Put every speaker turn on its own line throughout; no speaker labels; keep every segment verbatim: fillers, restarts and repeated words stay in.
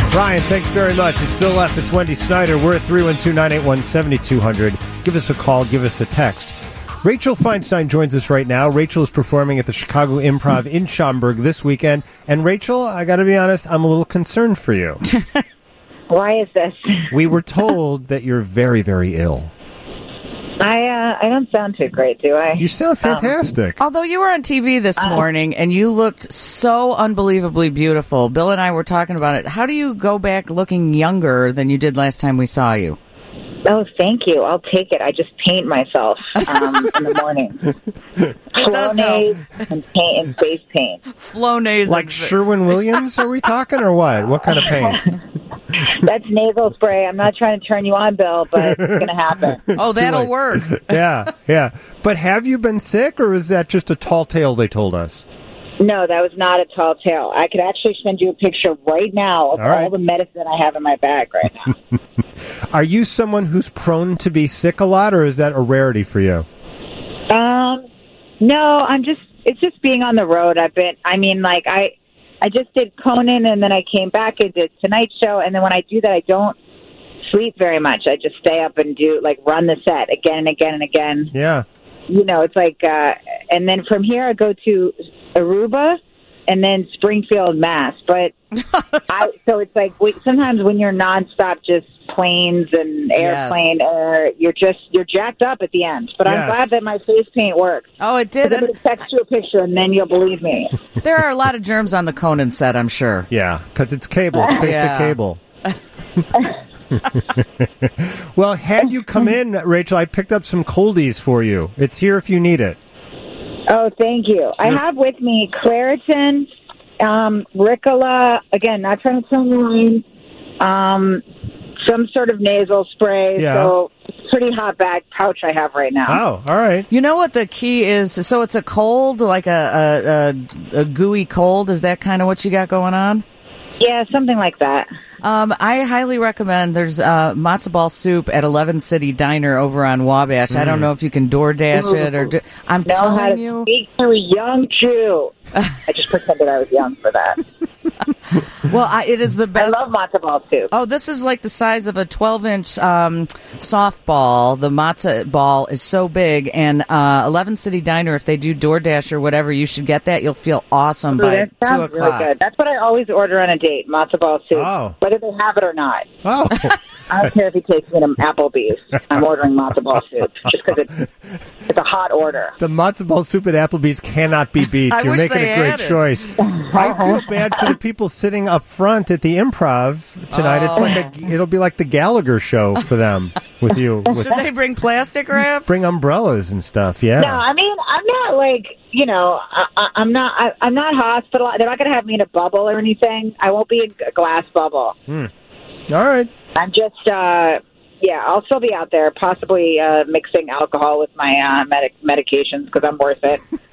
Brian, thanks very much. It's Bill F. It's Wendy Snyder. We're at three one two, nine eight one, seven two zero zero. Give us a call. Give us a text. Rachel Feinstein joins us right now. Rachel is performing at the Chicago Improv in Schaumburg this weekend. And Rachel, I got to be honest, I'm a little concerned for you.
Why is this?
We were told that you're very, very ill.
I uh, I don't sound too great, do I?
You sound fantastic.
Um, although you were on T V this uh, morning and you looked so unbelievably beautiful. Bill and I were talking about it. How do you go back looking younger than you did last time we saw you?
Oh, thank you. I'll take it. I just paint myself um, in the morning. Flonase and paint and face paint.
Flonase.
Like Sherwin-Williams, are we talking, or what? What kind of paint?
That's nasal spray. I'm not trying to turn you on, Bill, but it's going to happen.
Oh, that'll work.
Yeah, yeah. But have you been sick, or is that just a tall tale they told us?
No, that was not a tall tale. I could actually send you a picture right now of all, right. all the medicine I have in my bag right now.
Are you someone who's prone to be sick a lot, or is that a rarity for you?
Um, no, I'm just, it's just being on the road. I've been, I mean, like, I, I just did Conan, and then I came back and did Tonight Show, and then when I do that, I don't sleep very much. I just stay up and do, like, run the set again and again and again.
Yeah.
You know, it's like, uh, and then from here I go to Aruba and then Springfield, Mass. But I, so it's like we, sometimes when you're nonstop, just planes and airplane, yes. or you're just you're jacked up at the end. But yes. I'm glad that my face paint worked.
Oh, it did.
I'm going to text you a picture and then you'll believe me.
There are a lot of germs on the Conan set, I'm sure.
Yeah, because it's cable, it's basic
yeah.
cable. Well, had you come in, Rachel, I picked up some coldies for you. It's here if you need it.
Oh, thank you. I have with me Claritin, um, Ricola, again, not trying to tell you, um, some sort of nasal spray.
Yeah.
So it's a pretty hot bag pouch I have right now.
Oh, all right.
You know what the key is? So it's a cold, like a, a, a, a gooey cold. Is that kind of what you got going on?
Yeah, something like that.
Um, I highly recommend. There's uh, matzo ball soup at Eleven City Diner over on Wabash. Mm. I don't know if you can DoorDash it or. Do, I'm
know
telling
how to
you.
Speak to a young Jew. I just pretended I was young for that.
Well, I, it is the best.
I love matzo ball soup.
Oh, this is like the size of a twelve-inch um, softball. The matzo ball is so big, and uh, Eleven City Diner, if they do DoorDash or whatever, you should get that. You'll feel awesome
Ooh,
by
that
two
sounds
o'clock.
Really good. That's what I always order on a date: matzo ball soup,
oh.
whether they have it or not.
Oh.
I don't care if he takes me to Applebee's. I'm ordering matzo ball soup just because it's it's a hot order.
The matzo ball soup at Applebee's cannot be beat.
I
You're
wish
making
they
a great
had it.
choice. I feel bad for the people sitting up front at the Improv tonight.
Oh.
It's like a, it'll be like the Gallagher show for them with you. With,
Should they bring plastic wrap?
bring umbrellas and stuff. Yeah.
No, I mean I'm not like you know I, I, I'm not I, I'm not hospitalized. They're not going to have me in a bubble or anything. I won't be in a glass bubble.
Hmm. All right.
I'm just. Uh, Yeah, I'll still be out there, possibly uh, mixing alcohol with my uh, medic- medications because I'm worth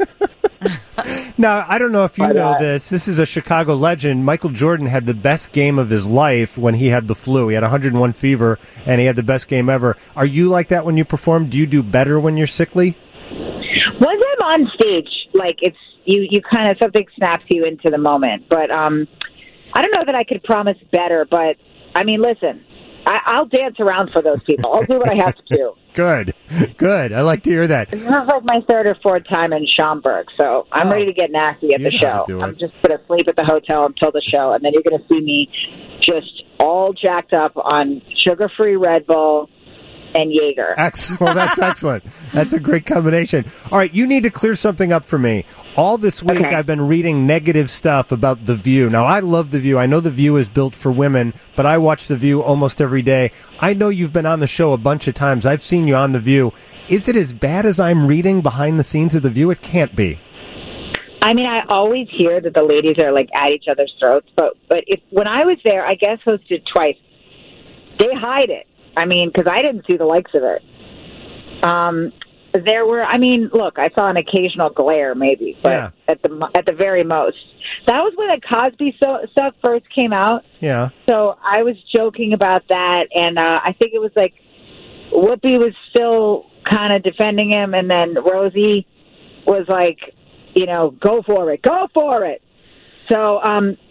it.
Now, I don't know if you
but,
know
uh,
this. This is a Chicago legend. Michael Jordan had the best game of his life when he had the flu. He had one hundred one fever, and he had the best game ever. Are you like that when you perform? Do you do better when you're sickly?
Once I'm on stage, like it's you, you kind of something snaps you into the moment. But um, I don't know that I could promise better. But I mean, listen. I, I'll dance around for those people. I'll do what I have to do.
Good. Good. I like to hear that.
This is like my third or fourth time in Schaumburg, so I'm oh, ready to get nasty at the show. I'm just going to sleep at the hotel until the show, and then you're going to see me just all jacked up on sugar-free Red Bull and Jaeger.
Excellent. Well, that's excellent. That's a great combination. All right, you need to clear something up for me. All this week, okay. I've been reading negative stuff about The View. Now, I love The View. I know The View is built for women, but I watch The View almost every day. I know you've been on the show a bunch of times. I've seen you on The View. Is it as bad as I'm reading behind the scenes of The View? It can't be.
I mean, I always hear that the ladies are, like, at each other's throats, but, but if when I was there, I guess hosted twice, they hide it. I mean, because I didn't see the likes of it. Um, there were, I mean, look, I saw an occasional glare, maybe, but yeah. at the at the very most, that was when the Cosby so, stuff first came out.
Yeah.
So I was joking about that, and uh, I think it was like Whoopi was still kind of defending him, and then Rosie was like, you know, go for it, go for it. So um,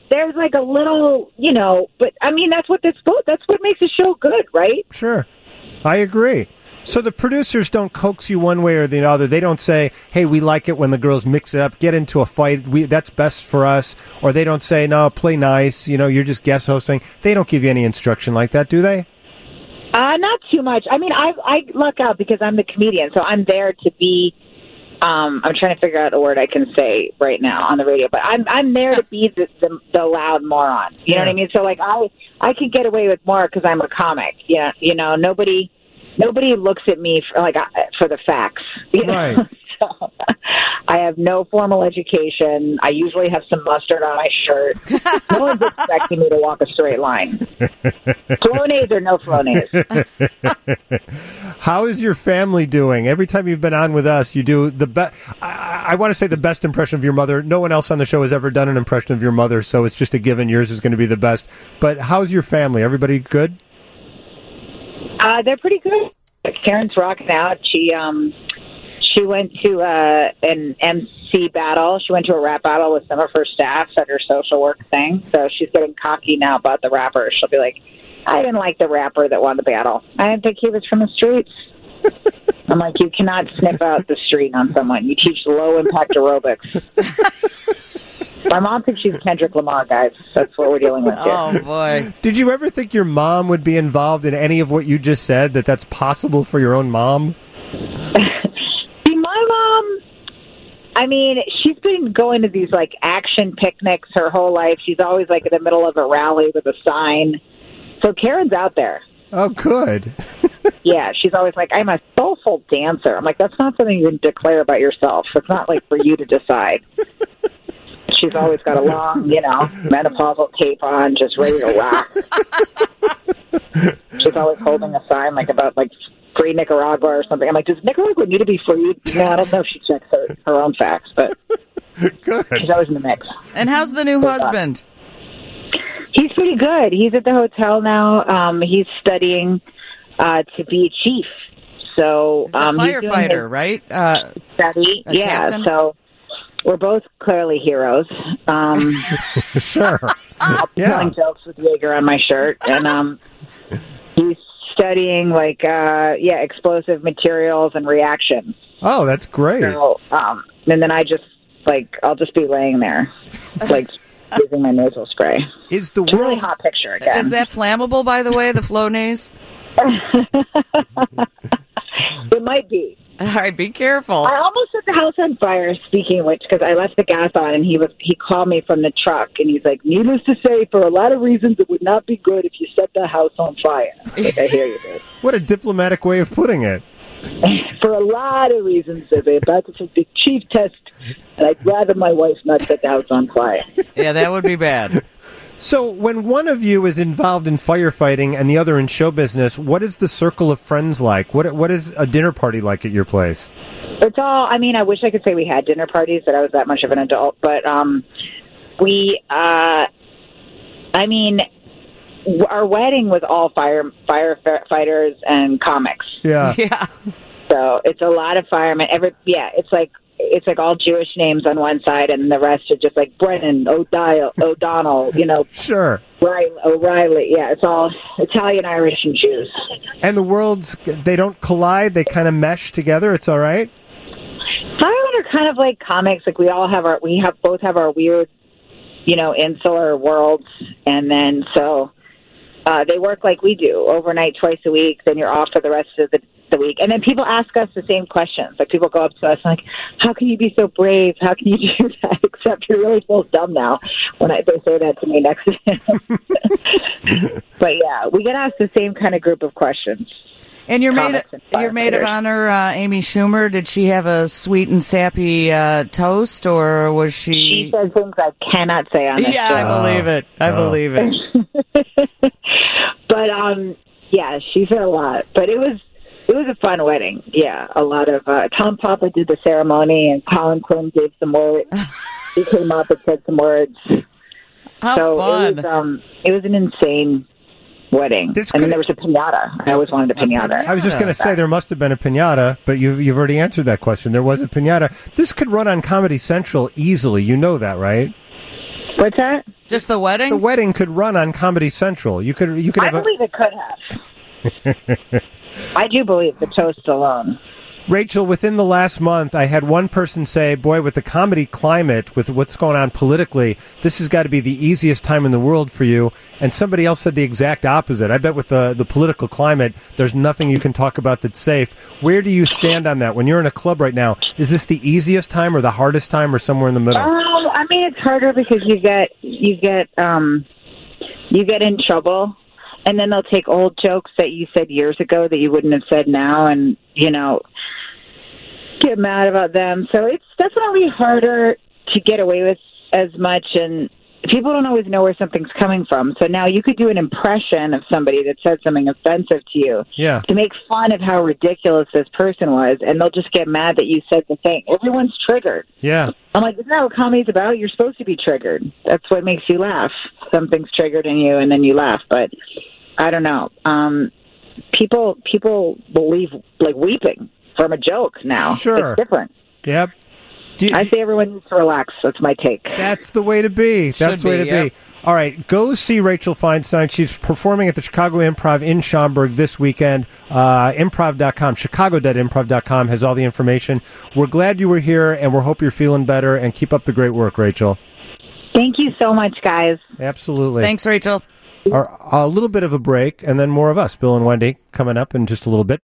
there's like a little, you know, but I mean, that's what this that's what makes a show good, right?
Sure. I agree. So the producers don't coax you one way or the other. They don't say, hey, we like it when the girls mix it up, get into a fight. We, that's best for us. Or they don't say, no, play nice. You know, you're just guest hosting. They don't give you any instruction like that, do they?
Uh, not too much. I mean, I, I luck out because I'm the comedian, so I'm there to be, um, I'm trying to figure out a word I can say right now on the radio, but I'm I'm there to be the, the, the loud moron. You yeah. know what I mean? So, like, I, I can get away with more because I'm a comic. Yeah, you know, nobody... Nobody looks at me for like for the facts. You know?
Right.
So, I have no formal education. I usually have some mustard on my shirt. No one's expecting me to walk a straight line. Flonase or no flonase.
How is your family doing? Every time you've been on with us, you do the best. I, I want to say the best impression of your mother. No one else on the show has ever done an impression of your mother, so it's just a given. Yours is going to be the best. But how's your family? Everybody good?
Uh, they're pretty good. Karen's rocking out. She um, she went to uh, an M C battle. She went to a rap battle with some of her staff at her social work thing. So she's getting cocky now about the rapper. She'll be like, I didn't like the rapper that won the battle. I didn't think he was from the streets. I'm like, you cannot sniff out the street on someone. You teach low-impact aerobics. My mom thinks she's Kendrick Lamar, guys. That's what we're dealing with here.
Oh, boy.
Did you ever think your mom would be involved in any of what you just said, that that's possible for your own mom?
See, my mom, I mean, she's been going to these, like, action picnics her whole life. She's always, like, in the middle of a rally with a sign. So Karen's out there.
Oh, good.
Yeah, she's always like, I'm a soulful dancer. I'm like, that's not something you can declare about yourself. It's not, like, for you to decide. She's always got a long, you know, menopausal cape on, just ready to rock. She's always holding a sign, like, about, like, free Nicaragua or something. I'm like, does Nicaragua need to be free? No, I don't know if she checks her, her own facts, but
good.
She's always in the mix.
And how's the new husband?
He's pretty good. He's at the hotel now. Um, he's studying uh, to be a chief. So
he's a
um,
firefighter,
he's
right? Uh,
study, yeah.
Captain?
So we're both clearly heroes. Um,
sure.
I'm
Yeah.
telling jokes with Jaeger on my shirt, and um, he's studying like uh, yeah, explosive materials and reactions.
Oh, that's great.
So, um, and then I just like I'll just be laying there, like using my nasal spray.
Is the
It's a
world
really hot picture again.
Is that flammable, by the way, the Flonase?
It might be.
All right, be careful.
I almost set the house on fire, speaking of which, because I left the gas on, and he was he called me from the truck, and he's like, needless to say, for a lot of reasons, it would not be good if you set the house on fire. I was like, I hear you, dude.
What a diplomatic way of putting it.
For a lot of reasons, they're about to take the chief test, and I'd rather my wife not set the house on fire.
Yeah, that would be bad.
So when one of you is involved in firefighting and the other in show business, what is the circle of friends like? What What is a dinner party like at your place?
It's all, I mean, I wish I could say we had dinner parties, that I was that much of an adult, but um, we, uh, I mean, our wedding was all fire firefighters and comics.
Yeah.
Yeah.
So it's a lot of firemen. Every yeah, it's like it's like all Jewish names on one side, and the rest are just like Brennan, O'Dial, O'Donnell, you know.
Sure.
Riley, O'Reilly. Yeah, it's all Italian, Irish, and Jews.
And the worlds, they don't collide. They kind of mesh together. It's all right.
Firemen are kind of like comics. Like we all have our, we have both have our weird, you know, insular worlds, and then so uh, they work like we do, overnight twice a week. Then you're off for the rest of the. the week. And then people ask us the same questions. Like people go up to us like, how can you be so brave? How can you do that? Except you're really full dumb now when I, they say that to me next to him. But yeah, we get asked the same kind of group of questions.
And your maid,
Comics and
your maid of
firefighters.
honor, uh, Amy Schumer, did she have a sweet and sappy uh, toast, or was she...
She says things I cannot say on this
Yeah,
show.
I believe it. I
Oh.
believe it.
But, um, yeah, she said a lot. But it was... It was a fun wedding. Yeah, a lot of uh, Tom Papa did the ceremony, and Colin Quinn gave some words. He came up and said some words.
How
so
fun.
it was um, it was an insane wedding.
This
and then
could-
there was a pinata. I always wanted a pinata.
I was just going to say there must have been a piñata, but you, you've already answered that question. There was a piñata. This could run on Comedy Central easily. You know that, right?
What's that?
Just the wedding?
The wedding could run on Comedy Central. You could you could
I
have
believe it could have. I do believe the toast alone.
Rachel, within the last month, I had one person say, boy, with the comedy climate, with what's going on politically, this has got to be the easiest time in the world for you. And somebody else said the exact opposite. I bet with the, the political climate, there's nothing you can talk about that's safe. Where do you stand on that? When you're in a club right now, is this the easiest time or the hardest time or somewhere in the middle?
Um, I mean, it's harder because you get, you get, um, you get in trouble. And then they'll take old jokes that you said years ago that you wouldn't have said now and, you know, get mad about them. So it's definitely harder to get away with as much. And people don't always know where something's coming from. So now you could do an impression of somebody that said something offensive to you
yeah.
to make fun of how ridiculous this person was. And they'll just get mad that you said the thing. Everyone's triggered.
Yeah.
I'm like, isn't that what comedy's about? You're supposed to be triggered. That's what makes you laugh. Something's triggered in you and then you laugh. But I don't know. Um, people people believe like weeping from a joke now.
Sure.
It's different.
Yep. Do you,
I say everyone needs to relax. That's my take.
That's the way to be. That's
Should
the way
be,
to
yep.
be. All right, go see Rachel Feinstein. She's performing at the Chicago Improv in Schaumburg this weekend. Uh, improv dot com, chicago dot improv dot com has all the information. We're glad you were here, and we hope you're feeling better, and keep up the great work, Rachel.
Thank you so much, guys.
Absolutely.
Thanks, Rachel.
Our, a little bit of a break, and then more of us, Bill and Wendy, coming up in just a little bit.